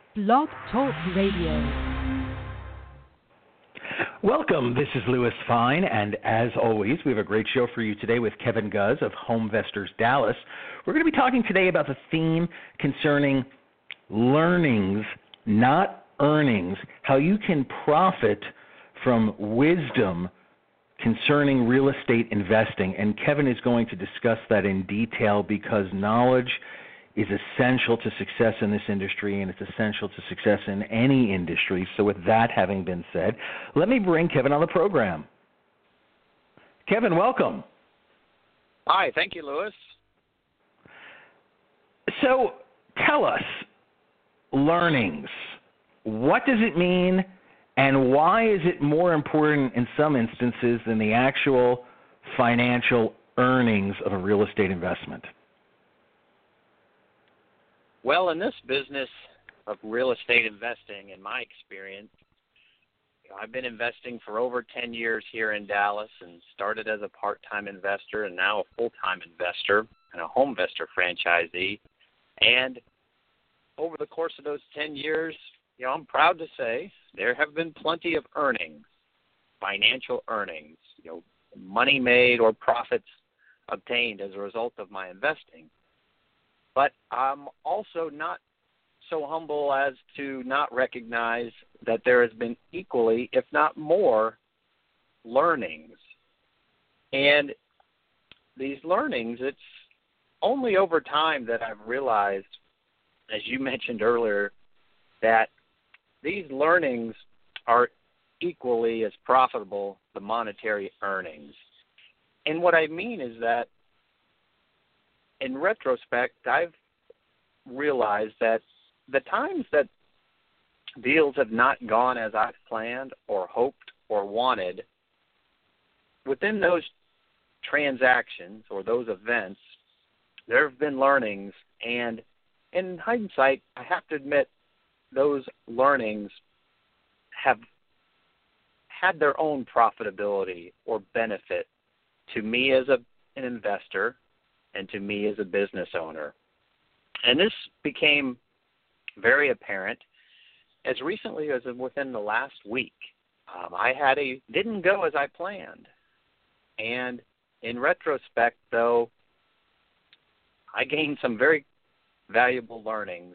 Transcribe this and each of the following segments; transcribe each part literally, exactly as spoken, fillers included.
Blog Talk Radio. Welcome. This is Louis Fine, and as always, we have a great show for you today with Kevin Guz of HomeVestors Dallas. We're going to be talking today about the theme concerning learnings, not earnings, how you can profit from wisdom concerning real estate investing. And Kevin is going to discuss that in detail because knowledge is essential to success in this industry, and it's essential to success in any industry. So with that having been said, let me bring Kevin on the program. Kevin, welcome. Hi, thank you, Louis. So tell us, learnings, what does it mean, and why is it more important in some instances than the actual financial earnings of a real estate investment? Well, in this business of real estate investing, in my experience, you know, I've been investing for over ten years here in Dallas and started as a part-time investor and now a full-time investor and a HomeVestor franchisee. And over the course of those ten years, you know, I'm proud to say there have been plenty of earnings, financial earnings, you know, money made or profits obtained as a result of my investing. But I'm also not so humble as to not recognize that there has been equally, if not more, learnings. And these learnings, it's only over time that I've realized, as you mentioned earlier, that these learnings are equally as profitable the monetary earnings. And what I mean is that in retrospect, I've realized that the times that deals have not gone as I've planned or hoped or wanted, within those transactions or those events, there have been learnings. And in hindsight, I have to admit, those learnings have had their own profitability or benefit to me as a, an investor and to me as a business owner. And this became very apparent as recently as within the last week. Um, I had a, didn't go as I planned. And in retrospect, though, I gained some very valuable learnings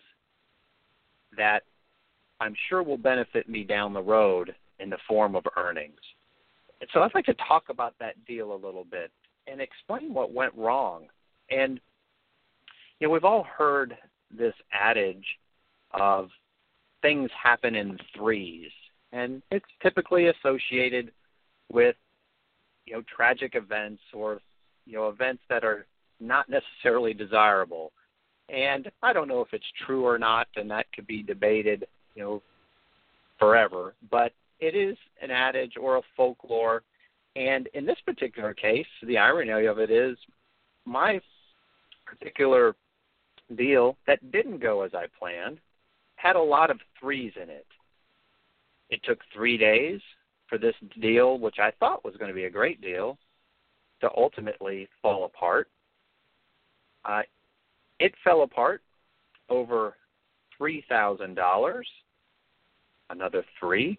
that I'm sure will benefit me down the road in the form of earnings. And so I'd like to talk about that deal a little bit and explain what went wrong. And, you know, we've all heard this adage of things happen in threes, and it's typically associated with, you know, tragic events or, you know, events that are not necessarily desirable. And I don't know if it's true or not, and that could be debated, you know, forever. But it is an adage or a folklore. And in this particular case, the irony of it is my particular deal that didn't go as I planned had a lot of threes in it. It took three days for this deal, which I thought was going to be a great deal, to ultimately fall apart. Uh, It fell apart over three thousand dollars, another three,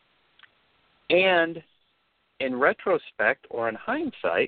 and in retrospect or in hindsight,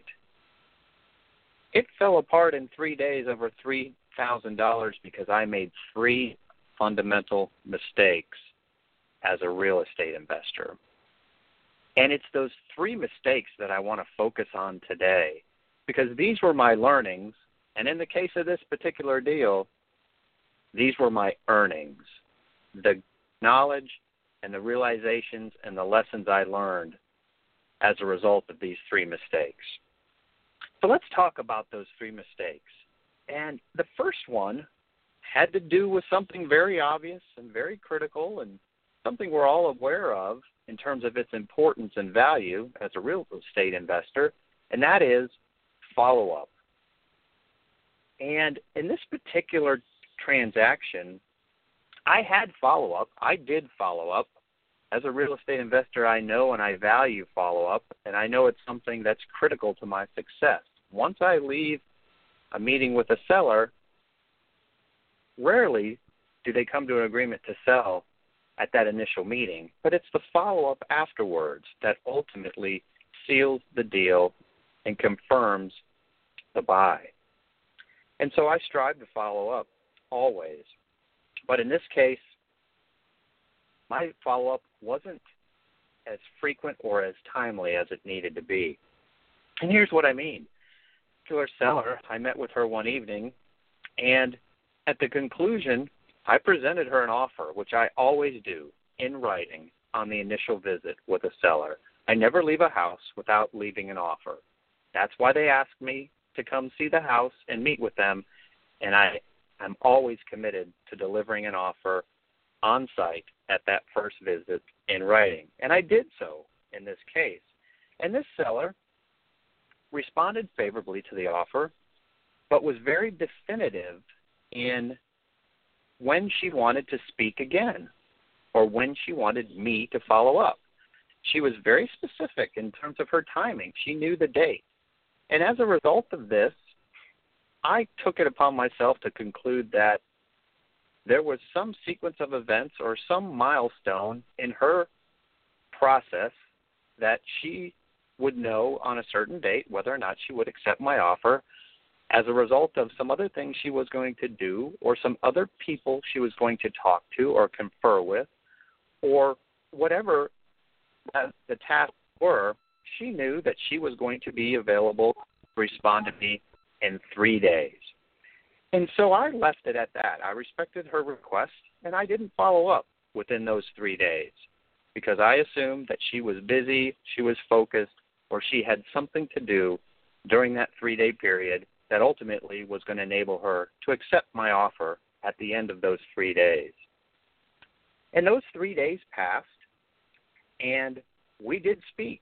it fell apart in three days over three thousand dollars because I made three fundamental mistakes as a real estate investor. And it's those three mistakes that I want to focus on today because these were my learnings. And in the case of this particular deal, these were my earnings, the knowledge and the realizations and the lessons I learned as a result of these three mistakes. So let's talk about those three mistakes. And the first one had to do with something very obvious and very critical and something we're all aware of in terms of its importance and value as a real estate investor, and that is follow-up. And in this particular transaction, I had follow-up. I did follow-up. As a real estate investor, I know and I value follow-up, and I know it's something that's critical to my success. Once I leave a meeting with a seller, rarely do they come to an agreement to sell at that initial meeting, but it's the follow-up afterwards that ultimately seals the deal and confirms the buy. And so I strive to follow up always. But in this case, my follow-up wasn't as frequent or as timely as it needed to be. And here's what I mean. To our seller, I met with her one evening, and at the conclusion, I presented her an offer, which I always do in writing on the initial visit with a seller. I never leave a house without leaving an offer. That's why they ask me to come see the house and meet with them, and I, I'm always committed to delivering an offer on site at that first visit in writing. And I did so in this case. And this seller responded favorably to the offer, but was very definitive in when she wanted to speak again or when she wanted me to follow up. She was very specific in terms of her timing. She knew the date. And as a result of this, I took it upon myself to conclude that there was some sequence of events or some milestone in her process that she would know on a certain date whether or not she would accept my offer as a result of some other things she was going to do or some other people she was going to talk to or confer with or whatever the tasks were. She knew that she was going to be available to respond to me in three days. And so I left it at that. I respected her request, and I didn't follow up within those three days because I assumed that she was busy, she was focused, or she had something to do during that three-day period that ultimately was going to enable her to accept my offer at the end of those three days. And those three days passed, and we did speak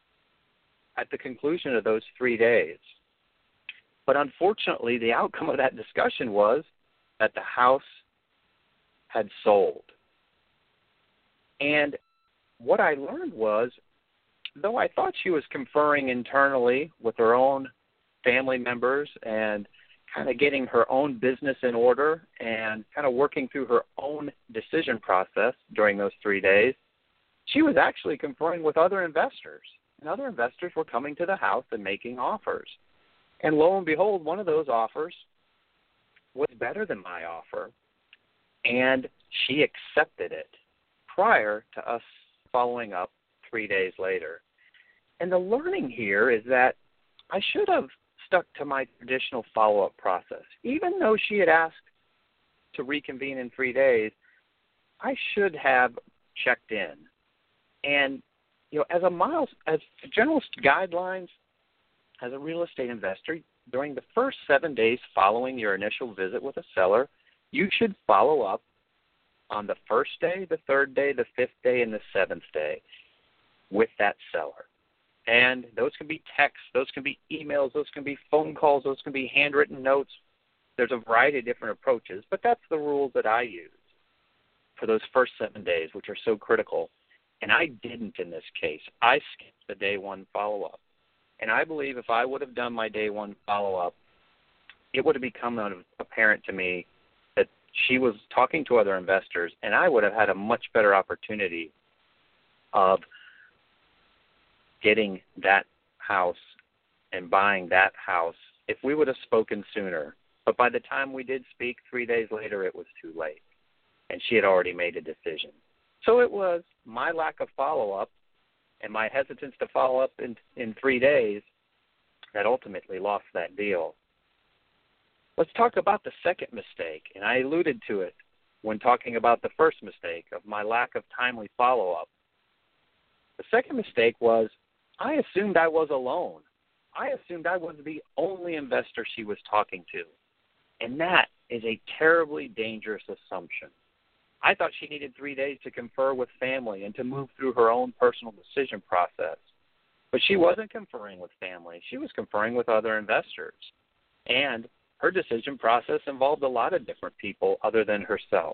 at the conclusion of those three days. But unfortunately, the outcome of that discussion was that the house had sold. And what I learned was, though I thought she was conferring internally with her own family members and kind of getting her own business in order and kind of working through her own decision process during those three days, she was actually conferring with other investors. And other investors were coming to the house and making offers. And lo and behold, one of those offers was better than my offer, and she accepted it prior to us following up three days later. And the learning here is that I should have stuck to my traditional follow-up process. Even though she had asked to reconvene in three days, I should have checked in. And, you know, as a miles, as general guidelines, as a real estate investor, during the first seven days following your initial visit with a seller, you should follow up on the first day, the third day, the fifth day, and the seventh day with that seller. And those can be texts, those can be emails, those can be phone calls, those can be handwritten notes. There's a variety of different approaches, but that's the rules that I use for those first seven days, which are so critical. And I didn't in this case. I skipped the day one follow-up. And I believe if I would have done my day one follow-up, it would have become apparent to me that she was talking to other investors, and I would have had a much better opportunity of getting that house and buying that house if we would have spoken sooner. But by the time we did speak, three days later, it was too late, and she had already made a decision. So it was my lack of follow-up and my hesitance to follow up in, in three days that ultimately lost that deal. Let's talk about the second mistake, and I alluded to it when talking about the first mistake of my lack of timely follow-up. The second mistake was I assumed I was alone. I assumed I was the only investor she was talking to, and that is a terribly dangerous assumption. I thought she needed three days to confer with family and to move through her own personal decision process. But she wasn't conferring with family. She was conferring with other investors. And her decision process involved a lot of different people other than herself.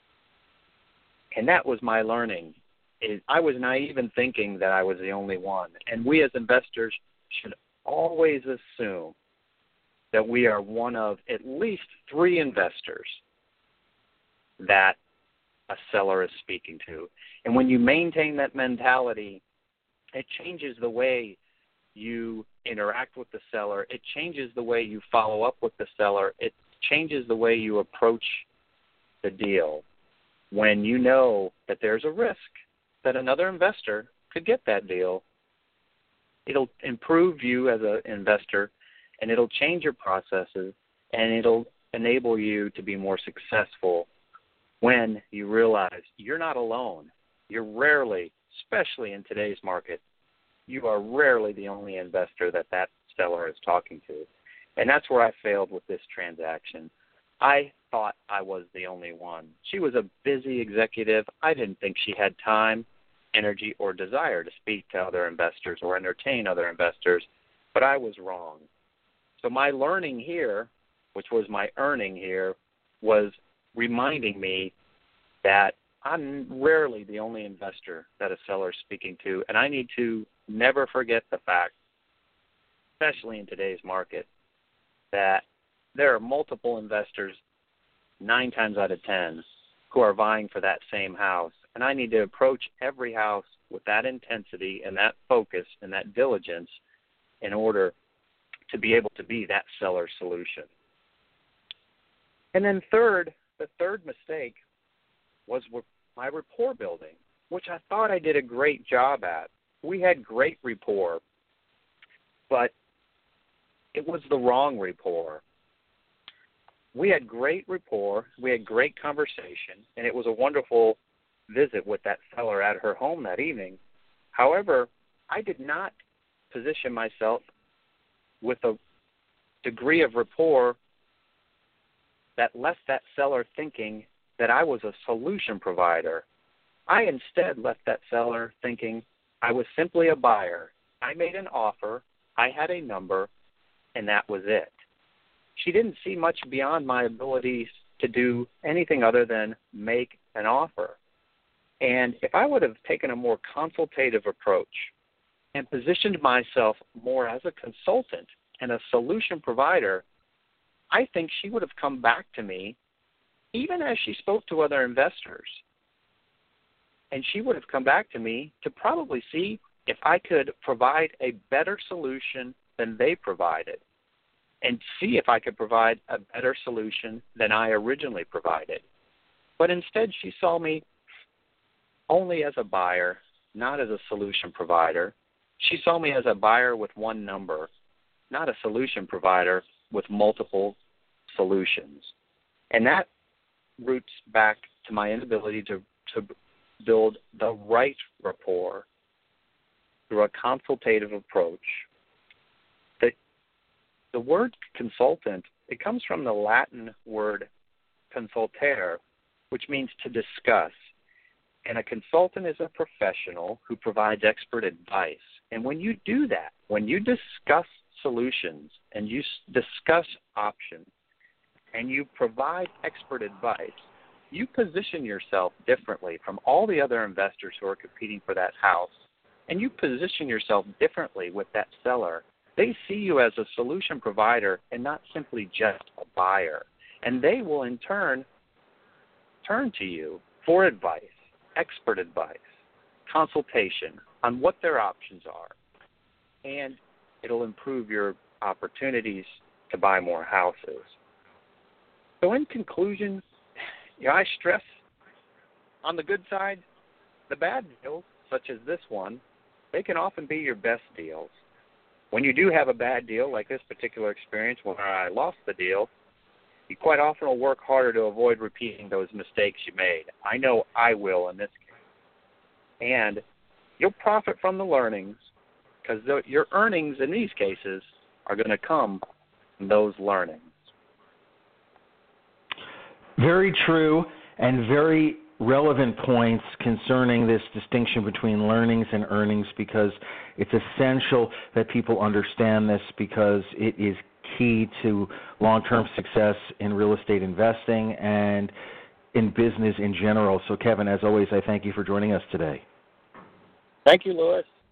And that was my learning. I was naive in thinking that I was the only one. And we as investors should always assume that we are one of at least three investors that a seller is speaking to. And when you maintain that mentality, it changes the way you interact with the seller. It changes the way you follow up with the seller. It changes the way you approach the deal when you know that there's a risk that another investor could get that deal. It'll improve you as an investor, and it'll change your processes, and it'll enable you to be more successful when you realize you're not alone. You're rarely, especially in today's market, you are rarely the only investor that that seller is talking to. And that's where I failed with this transaction. I thought I was the only one. She was a busy executive. I didn't think she had time, energy, or desire to speak to other investors or entertain other investors, but I was wrong. So my learning here, which was my earning here, was reminding me that I'm rarely the only investor that a seller is speaking to, and I need to never forget the fact, especially in today's market, that there are multiple investors, nine times out of ten, who are vying for that same house, and I need to approach every house with that intensity and that focus and that diligence in order to be able to be that seller solution. And then third, the third mistake was with my rapport building, which I thought I did a great job at. We had great rapport, but it was the wrong rapport. We had great rapport, we had great conversation, and it was a wonderful visit with that seller at her home that evening. However, I did not position myself with a degree of rapport that left that seller thinking that I was a solution provider. I instead left that seller thinking I was simply a buyer. I made an offer, I had a number, and that was it. She didn't see much beyond my abilities to do anything other than make an offer. And if I would have taken a more consultative approach and positioned myself more as a consultant and a solution provider, I think she would have come back to me even as she spoke to other investors. And she would have come back to me to probably see if I could provide a better solution than they provided, and see if I could provide a better solution than I originally provided. But instead, she saw me only as a buyer, not as a solution provider. She saw me as a buyer with one number, not a solution provider with multiple solutions. And that roots back to my inability to, to build the right rapport through a consultative approach. The, the word consultant, it comes from the Latin word consultere, which means to discuss. And a consultant is a professional who provides expert advice. And when you do that, when you discuss solutions and you discuss options and you provide expert advice, you position yourself differently from all the other investors who are competing for that house. And you position yourself differently with that seller. They see you as a solution provider and not simply just a buyer. And they will in turn turn to you for advice, expert advice, consultation on what their options are. And it'll improve your opportunities to buy more houses. So in conclusion, you know, I stress on the good side, the bad deals, such as this one, they can often be your best deals. When you do have a bad deal, like this particular experience where I lost the deal, you quite often will work harder to avoid repeating those mistakes you made. I know I will in this case. And you'll profit from the learnings because your earnings in these cases are going to come from those learnings. Very true and very relevant points concerning this distinction between learnings and earnings, because it's essential that people understand this, because it is key to long-term success in real estate investing and in business in general. So, Kevin, as always, I thank you for joining us today. Thank you, Louis.